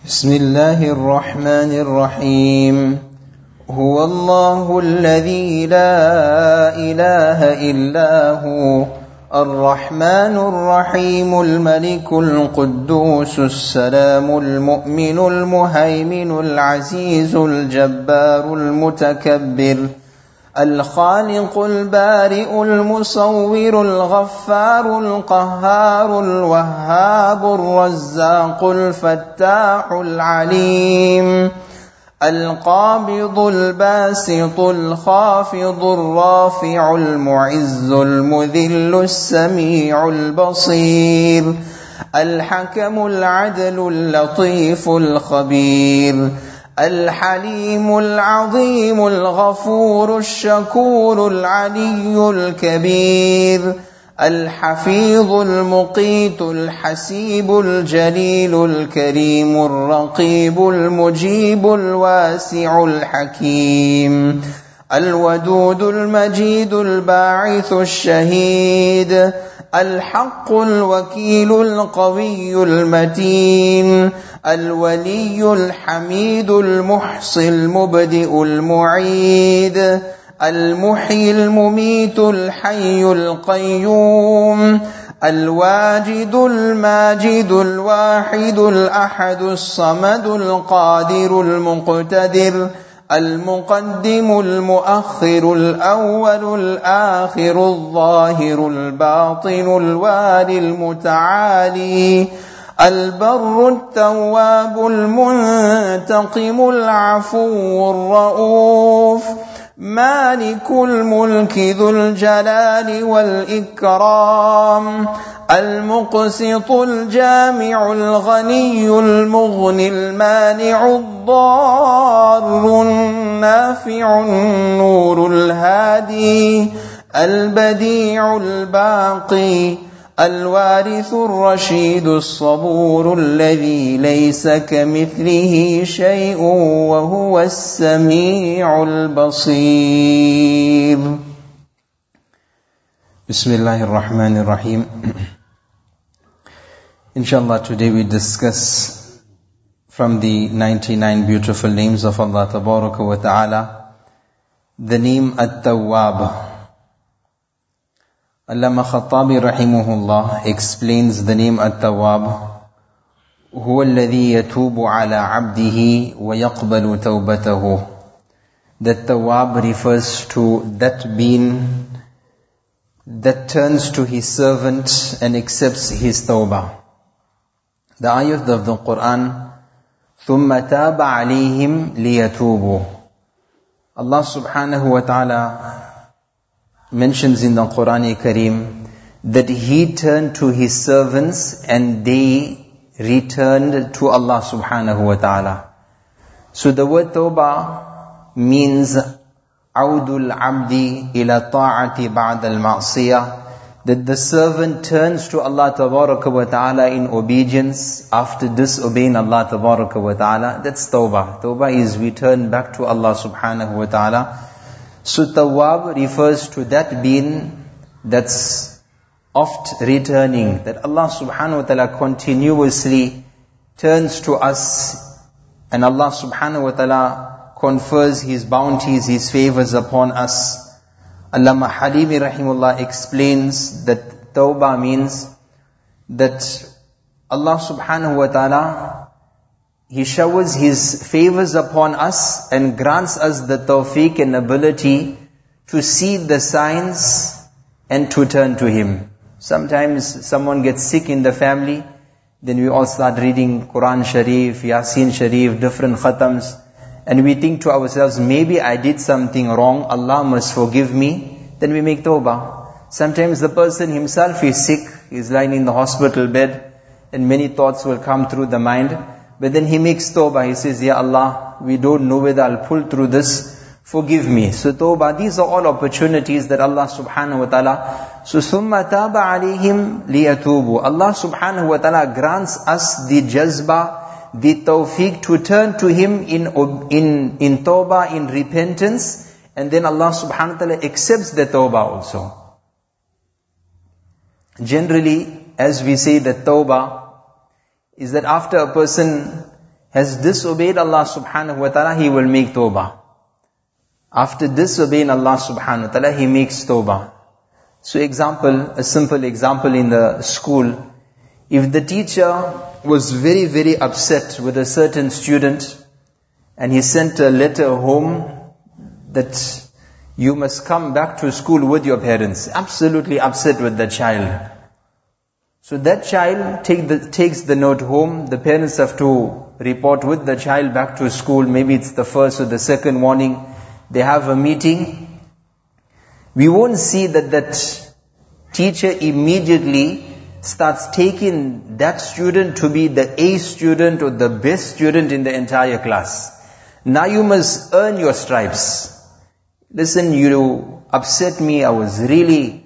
بسم الله الرحمن الرحيم هو الله الذي لا إله إلا هو الرحمن الرحيم الملك القدوس السلام المؤمن المهيمن العزيز الجبار المتكبر الخالق البارئ المصور الغفار القهار الوهاب الرزاق الفتاح العليم القابض الباسط الخافض الرافع المعز المذل السميع البصير الحكم العدل اللطيف الخبير الحليم العظيم الغفور الشكور العلي الكبير الحفيظ المقيت الحسيب الجليل الكريم الرقيب المجيب الواسع الحكيم الودود المجيد الباعث الشهيد الحق الوكيل القوي المتين الولي الحميد المحصي المبدئ المعيد المحيي المميت الحي القيوم الواجد الماجد الواحد الأحد الصمد القادر المقتدر المقدم المؤخر الأول الآخر الظاهر الباطن الوالي المتعالي البر التواب المنتقم العفو الرؤوف مالك الملك ذو الجلال والإكرام المقسط الجامع الغني المغني المانع الضار النافع النور الهادي البديع الباقي الوارث الرشيد الصبور الذي ليس كمثله شيء وهو السميع البصير. Bismillahir Rahmanir Rahim. Inshallah, today we discuss from the 99 beautiful names of Allah Tabaraka wa Ta'ala the name At-Tawwab. Allama Khattabi rahimahullah explains the name At-Tawwab. هو الذي يتوب على عبده ويقبل توبته. That Tawwab refers to that being that turns to his servant and accepts his tawbah. The ayat of the Quran, ثُمَّ تَابَ عَلَيْهِمْ لِيَتُوبُوا. Allah subhanahu wa ta'ala mentions in the Quran Kareem that He turned to His servants and they returned to Allah subhanahu wa ta'ala. So the word tawbah means Audul Abdi ila ta'ati ba'da al-ma'siyah, that the servant turns to Allah Tabaraka wa Ta'ala in obedience after disobeying Allah Tabaraka wa Ta'ala. That's tawbah. Tawbah is we turn back to Allah Subhanahu wa Ta'ala. So Tawwab refers to that being that's oft returning, that Allah Subhanahu wa Ta'ala continuously turns to us, and Allah Subhanahu wa Ta'ala confers His bounties, His favors upon us. Allama Halimi rahimullah explains that tawbah means that Allah subhanahu wa ta'ala, He showers His favors upon us and grants us the tawfiq and ability to see the signs and to turn to Him. Sometimes someone gets sick in the family, then we all start reading Quran Sharif, Yasin Sharif, different khatams, and we think to ourselves, maybe I did something wrong, Allah must forgive me. Then we make tawbah. Sometimes the person himself is sick, he's lying in the hospital bed, and many thoughts will come through the mind. But then he makes tawbah. He says, Ya Allah, we don't know whether I'll pull through this. Forgive me. So tawbah, these are all opportunities that Allah subhanahu wa ta'ala. So ثُمَّ تَابَ عَلَيْهِمْ لِيَتُوبُوا. Allah subhanahu wa ta'ala grants us the jazba, the tawfiq to turn to Him in tawbah, in repentance, and then Allah subhanahu wa ta'ala accepts the tawbah also. Generally, as we say that tawbah, is that after a person has disobeyed Allah subhanahu wa ta'ala, he will make tawbah. After disobeying Allah subhanahu wa ta'ala, he makes tawbah. So a simple example in the school, if the teacher was very, very upset with a certain student, and he sent a letter home that you must come back to school with your parents, absolutely upset with the child. So that child takes the note home, the parents have to report with the child back to school, maybe it's the first or the second morning, they have a meeting. We won't see that teacher immediately starts taking that student to be the A student or the best student in the entire class. Now you must earn your stripes. Listen, you upset me, I was really,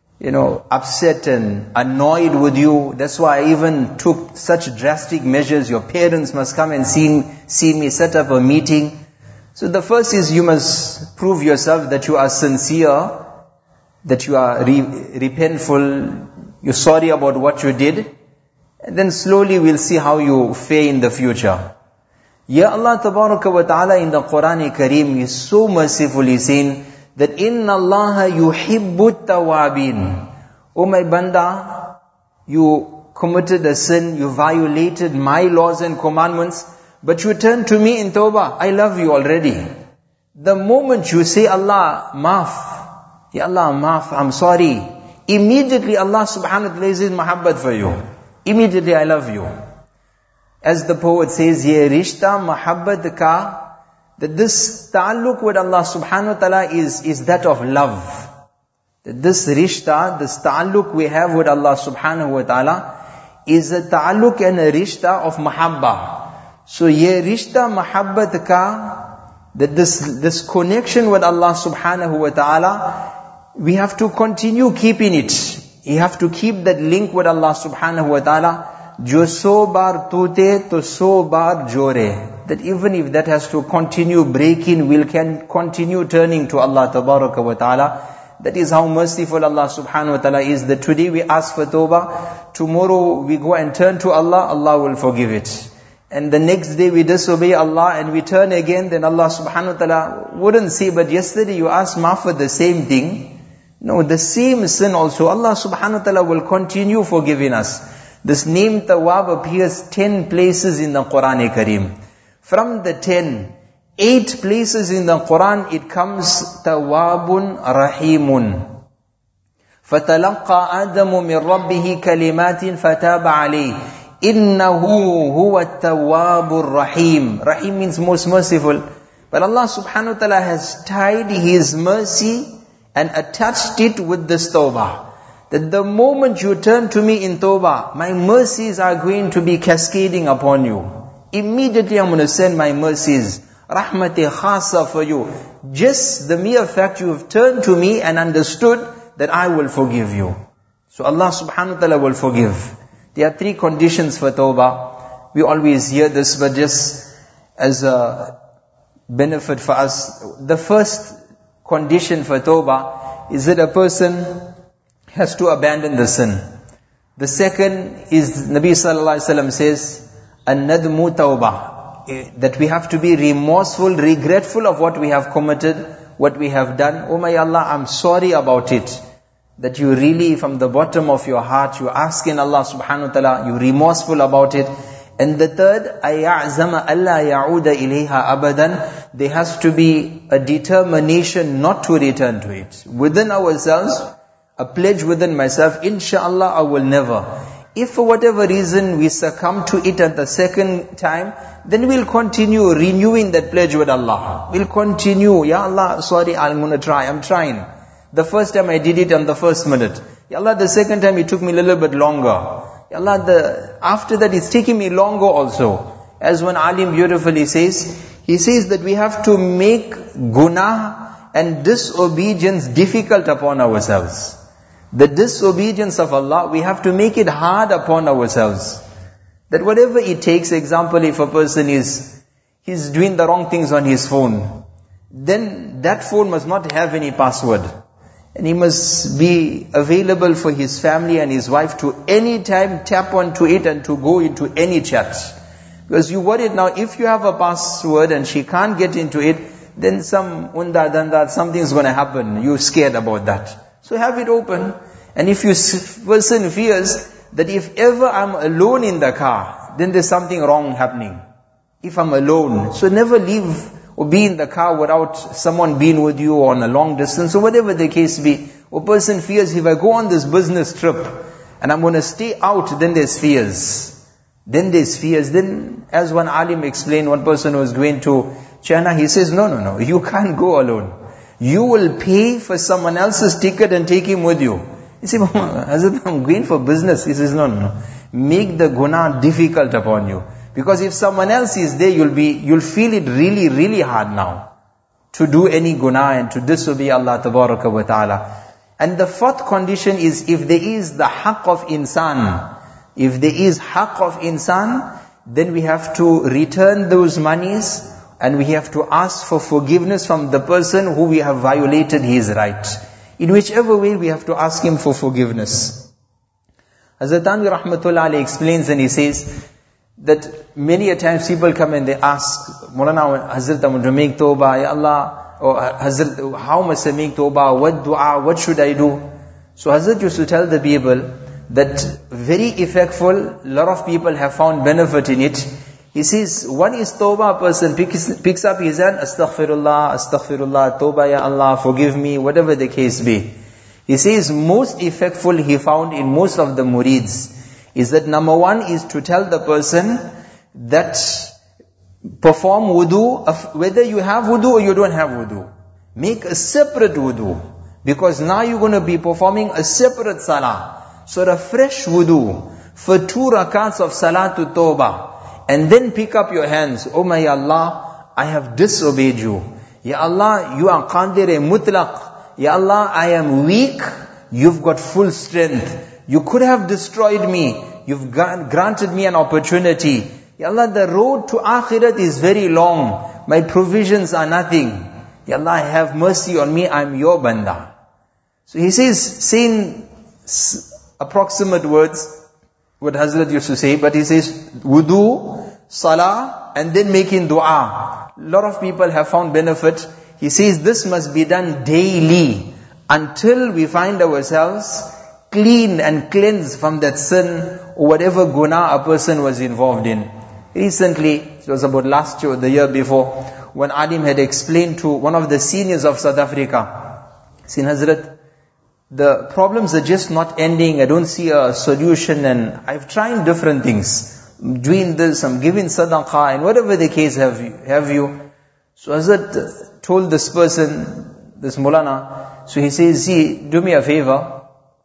upset and annoyed with you. That's why I even took such drastic measures. Your parents must come and see me, set up a meeting. So the first is you must prove yourself that you are sincere, that you are repentful, you're sorry about what you did. And then slowly we'll see how you fare in the future. Ya Allah Tabaraka wa Ta'ala in the Quran Kareem is so mercifully saying that Inna Allah yuhibbu tawabin. Oh my banda, you committed a sin, you violated my laws and commandments, but you turn to me in tawbah. I love you already. The moment you say Allah maaf, Ya Allah maaf, I'm sorry, immediately Allah subhanahu wa ta'ala is mahabbat for you. Immediately I love you. As the poet says here, rishta mahabbat ka, that this ta'alluq with Allah subhanahu wa ta'ala is that of love. That this rishta, this ta'alluq we have with Allah subhanahu wa ta'ala is a ta'alluq and a rishta of mahabba. So ye rishta mahabbat ka, that this connection with Allah subhanahu wa ta'ala, we have to continue keeping it. You have to keep that link with Allah subhanahu wa ta'ala. Jo so bar tute to so bar jore. That even if that has to continue breaking, we can continue turning to Allah tabaraka wa ta'ala. That is how merciful Allah subhanahu wa ta'ala is. That today we ask for tawbah, tomorrow we go and turn to Allah, Allah will forgive it. And the next day we disobey Allah and we turn again, then Allah subhanahu wa ta'ala wouldn't say, but yesterday you asked maaf for the same thing. No, the same sin also, Allah subhanahu wa ta'ala will continue forgiving us. This name Tawwab appears 10 places in the Quran Kareem. From the 10, 8 places in the Quran, it comes Tawwabun Rahimun. فَتَلَقَّى آدَمُ مِنْ رَبِّهِ كَلِمَاتٍ فَتَابَ عَلَيْهِ إِنَّهُ هُوَ التَّوَّابُ الرَّحِيمُ. Rahim means most merciful. But Allah subhanahu wa ta'ala has tied His mercy and attached it with this tawbah. That the moment you turn to me in tawbah, my mercies are going to be cascading upon you. Immediately I'm going to send my mercies, rahmati khasa for you. Just the mere fact you have turned to me and understood that I will forgive you. So Allah subhanahu wa ta'ala will forgive. There are 3 conditions for tawbah. We always hear this, but just as a benefit for us, the first condition for tawbah is that a person has to abandon the sin. The second is, Nabi sallallahu alaihi wasallam says, an-nadmu tawbah, that we have to be remorseful, regretful of what we have committed, what we have done. Oh my Allah, I'm sorry about it. That you really, from the bottom of your heart, you ask in Allah subhanahu wa ta'ala, you're remorseful about it. And the third, أَيَعْزَمَ أَلَّا يَعُودَ إِلَيْهَا أَبَدًا. There has to be a determination not to return to it. Within ourselves, a pledge within myself, inshallah I will never. If for whatever reason we succumb to it at the second time, then we'll continue renewing that pledge with Allah. We'll continue, Ya Allah, sorry, I'm going to try, I'm trying. The first time I did it on the first minute. Ya Allah, the second time it took me a little bit longer. Ya Allah, after that it's taking me longer also. As one alim beautifully says, he says that we have to make gunah and disobedience difficult upon ourselves. The disobedience of Allah, we have to make it hard upon ourselves. That whatever it takes, example, if a person he's doing the wrong things on his phone, then that phone must not have any password. And he must be available for his family and his wife to any time tap onto it and to go into any chat. Because you worried now, if you have a password and she can't get into it, then some unda danda, something's going to happen. You're scared about that. So have it open. And if person fears that if ever I'm alone in the car, then there's something wrong happening. If I'm alone. So never leave or be in the car without someone being with you on a long distance or whatever the case be. Or person fears, if I go on this business trip and I'm going to stay out, then there's fears. Then there's fears. Then, as one alim explained, one person who was going to China, he says, no, you can't go alone. You will pay for someone else's ticket and take him with you. He said, Hazrat, I'm going for business. He says, no. Make the guna difficult upon you. Because if someone else is there, you'll feel it really, really hard now to do any guna and to disobey Allah Tabaraka wa Ta'ala. And the fourth condition is, if there is the haqq of insan, if there is haqq of insan, then we have to return those monies and we have to ask for forgiveness from the person who we have violated his right. In whichever way, we have to ask him for forgiveness. Hazrat Tanvi Rahmatullah Alayhi explains and he says that many a times people come and they ask, Maulana, Hazrat, I want to make tawbah, Ya Allah, or Hazrat, how must I make tawbah, what dua, what should I do? So Hazrat used to tell the people that very effectful, lot of people have found benefit in it. He says, one is tawbah, person picks up his hand, astaghfirullah, tawbah ya Allah, forgive me, whatever the case be. He says, most effectful he found in most of the murids is that number one is to tell the person that perform wudu, whether you have wudu or you don't have wudu. Make a separate wudu. Because now you're going to be performing a separate salah. So a fresh wudu for 2 rakats of salatul tawbah. And then pick up your hands. Oh my Allah, I have disobeyed you. Ya Allah, you are qadir mutlaq. Ya Allah, I am weak. You've got full strength. You could have destroyed me. You've granted me an opportunity. Ya Allah, the road to akhirat is very long. My provisions are nothing. Ya Allah, have mercy on me. I'm your banda. So he says, saying approximate words, what Hazrat used to say, but he says, wudu, salah, and then making dua. A lot of people have found benefit. He says this must be done daily until we find ourselves clean and cleansed from that sin or whatever guna a person was involved in. Recently, it was about last year or the year before, when Alim had explained to one of the seniors of South Africa, saying, Hazrat, the problems are just not ending. I don't see a solution and I've tried different things. I'm doing this, I'm giving sadaqah and whatever the case have you. So Hazrat told this person, this Maulana, so he says, see, do me a favor,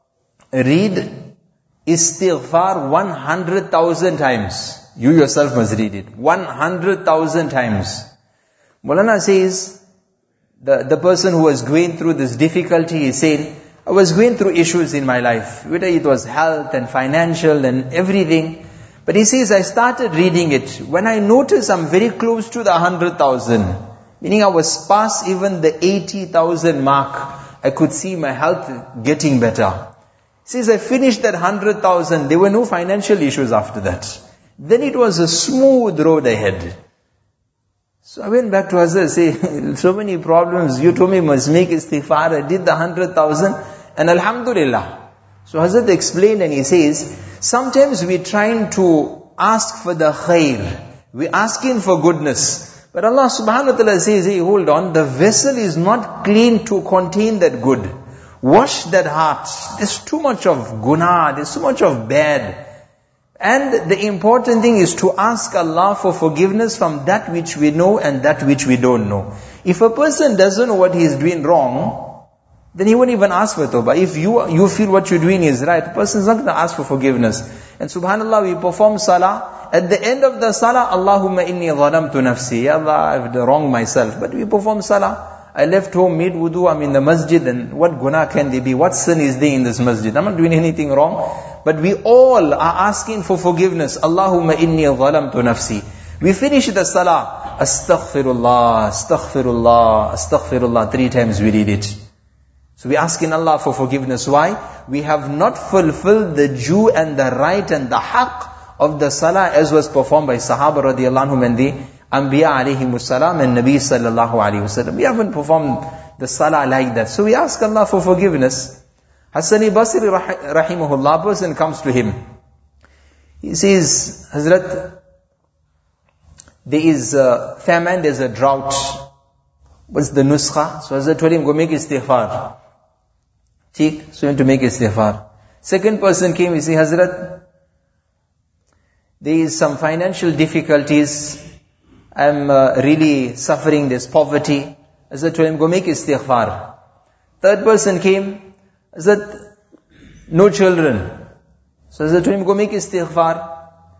read istighfar 100,000 times. You yourself must read it. 100,000 times. Maulana says, the person who was going through this difficulty is saying, I was going through issues in my life, whether it was health and financial and everything. But he says, I started reading it. When I noticed I'm very close to the 100,000, meaning I was past even the 80,000 mark, I could see my health getting better. He says, I finished that 100,000. There were no financial issues after that. Then it was a smooth road ahead. So I went back to Hazrat, say, so many problems, you told me must make istighfar, I did the 100,000, and Alhamdulillah. So Hazrat explained and he says, sometimes we're trying to ask for the khair, we're asking for goodness. But Allah subhanahu wa ta'ala says, hey, hold on, the vessel is not clean to contain that good. Wash that heart. There's too much of guna, there's too much of bad. And the important thing is to ask Allah for forgiveness from that which we know and that which we don't know. If a person doesn't know what he is doing wrong, then he won't even ask for tawbah. If you feel what you're doing is right, the person is not going to ask for forgiveness. And subhanallah, we perform salah. At the end of the salah, Allahumma inni zalamtu nafsi. Ya Allah, I've wronged myself. But we perform salah. I left home, made wudu, I'm in the masjid, and what guna can there be? What sin is there in this masjid? I'm not doing anything wrong. But we all are asking for forgiveness. Allahumma inni zalamtu nafsi. We finish the salah. Astaghfirullah, astaghfirullah, astaghfirullah. 3 times we read it. So we're asking Allah for forgiveness. Why? We have not fulfilled the due and the right and the haqq of the salah as was performed by Sahaba radiallahu anhum and the Anbiya alayhimus salam and Nabi sallallahu alayhi wasallam. We haven't performed the salah like that. So we ask Allah for forgiveness. Hasan Basri rahimahullah, a person comes to him. He says, Hazrat, there is a famine, there's a drought. What's the nuskha? So Hazrat told him, go make istighfar. Cheek, so he went to make istighfar. Second person came, he said, Hazrat, there is some financial difficulties. I'm really suffering, there's poverty. Hazrat told him, go make istighfar. Third person came, Hazrat, no children. So Hazrat told him, go make istighfar.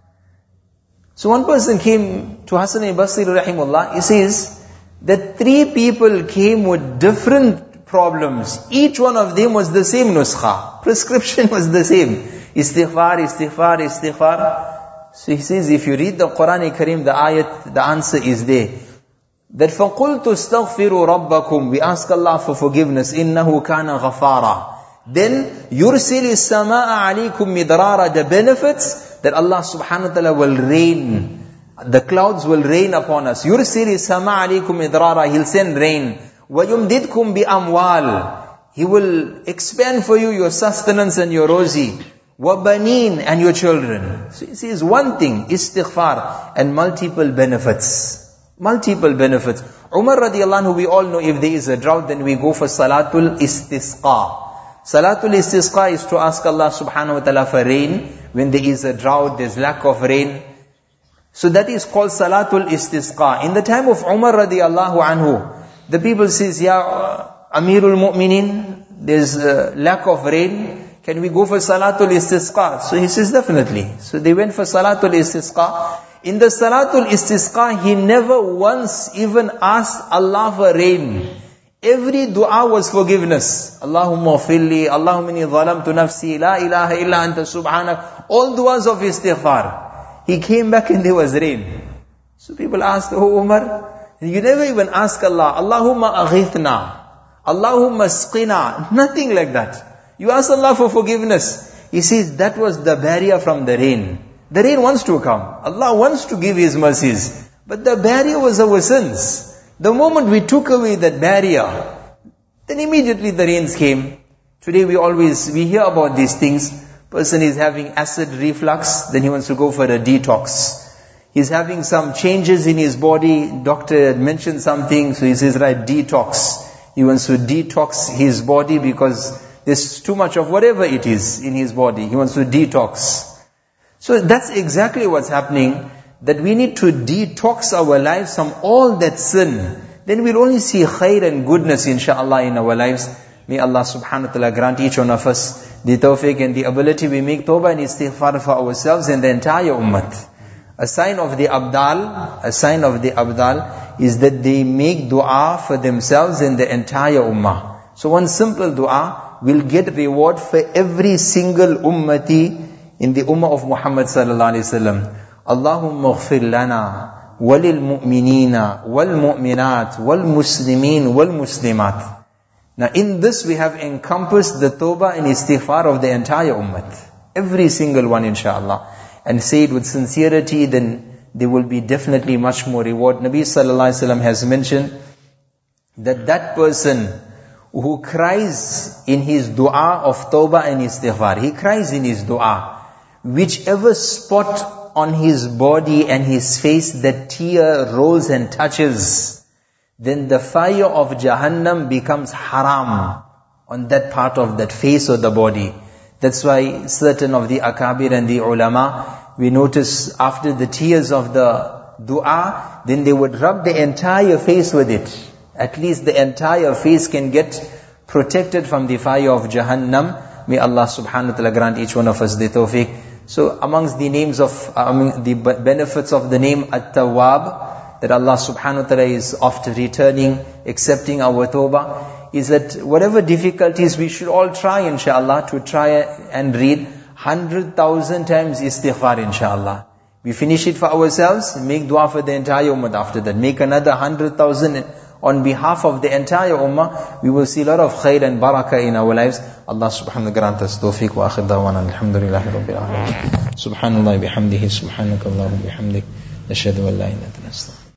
So one person came to Hasan al-Basri rahimahullah, he says that 3 people came with different problems. Each one of them was the same nuskha. Prescription was the same. Istighfar, istighfar, istighfar. So he says, if you read the Quran Kareem, the ayat, the answer is there. That فَقُلْتُ اسْتَغْفِرُوا رَبَّكُمْ, we ask Allah for forgiveness. إِنَّهُ كَانَ غَفَارًا. Then, يُرْسِلِ السَّمَاءَ عَلَيْكُمْ مِدْرَارًا. The benefits that Allah subhanahu wa ta'ala will rain. The clouds will rain upon us. يُرْسِلِ السَّمَاءَ عَلَيْكُمْ مِدْرَارًا. He'll send rain. وَيُمْدِدْكُمْ بِأَمْوَالٍ. He will expand for you your sustenance and your rosy. وَبَنِينَ, and your children. So he says one thing, istighfar, and multiple benefits. Multiple benefits. Umar radiallahu anhu, we all know if there is a drought, then we go for Salatul Istisqa. Salatul Istisqa is to ask Allah subhanahu wa ta'ala for rain. When there is a drought, there's lack of rain. So that is called Salatul Istisqa. In the time of Umar radiallahu anhu, the people says, Ya Amirul Mu'minin, there's lack of rain. Can we go for Salatul Istisqa? So he says, definitely. So they went for Salatul Istisqa. In the Salatul Istisqa, he never once even asked Allah for rain. Every dua was forgiveness. Allahumma ghfirli, Allahumma inni zalamtu nafsi, la ilaha illa anta subhanak. All duas of istighfar. He came back and there was rain. So people asked, oh Umar, you never even ask Allah, Allahumma aghithna, Allahumma asqina. Nothing like that. You ask Allah for forgiveness. He says that was the barrier from the rain. The rain wants to come. Allah wants to give His mercies. But the barrier was our sins. The moment we took away that barrier, then immediately the rains came. Today we hear about these things. Person is having acid reflux, then he wants to go for a detox. He's having some changes in his body. Doctor had mentioned something, so he says, right, detox. He wants to detox his body because there's too much of whatever it is in his body. He wants to detox. So that's exactly what's happening, that we need to detox our lives from all that sin. Then we'll only see khair and goodness inshaAllah in our lives. May Allah subhanahu wa ta'ala grant each one of us the tawfiq and the ability we make tawbah and istighfar for ourselves and the entire ummah. A sign of the abdal is that they make dua for themselves and the entire ummah. So one simple dua will get reward for every single ummati in the ummah of Muhammad sallallahu alaihi wasallam. Allahumma ghfir lana walil mu'minina wal mu'minat wal muslimin wal muslimat. Now in this we have encompassed the tawbah and istighfar of the entire ummah. Every single one inshaAllah. And say it with sincerity, then there will be definitely much more reward. Nabi sallallahu alaihi wasallam has mentioned that person who cries in his dua of tawbah and istighfar, he cries in his dua, whichever spot on his body and his face that tear rolls and touches, then the fire of Jahannam becomes haram on that part of that face or the body. That's why certain of the akabir and the ulama, we notice after the tears of the dua, then they would rub the entire face with it. At least the entire face can get protected from the fire of Jahannam. May Allah subhanahu wa ta'ala grant each one of us the tawfiq. So amongst the names of, among the benefits of the name At-Tawwab, that Allah subhanahu wa ta'ala is oft returning, accepting our tawbah, is that whatever difficulties we should all try inshaAllah to try and read 100,000 times istighfar inshaAllah. We finish it for ourselves, make dua for the entire ummah after that. Make another 100,000 on behalf of the entire ummah, we will see a lot of khair and barakah in our lives. Allah subhanahu wa ta'ala grant us tawfiq wa akhir dawana alhamdulillahi rabbil alamin. Subhanallah bihamdihi, subhanakallahumma bihamdik, nashhadu an la ilaha illa anta.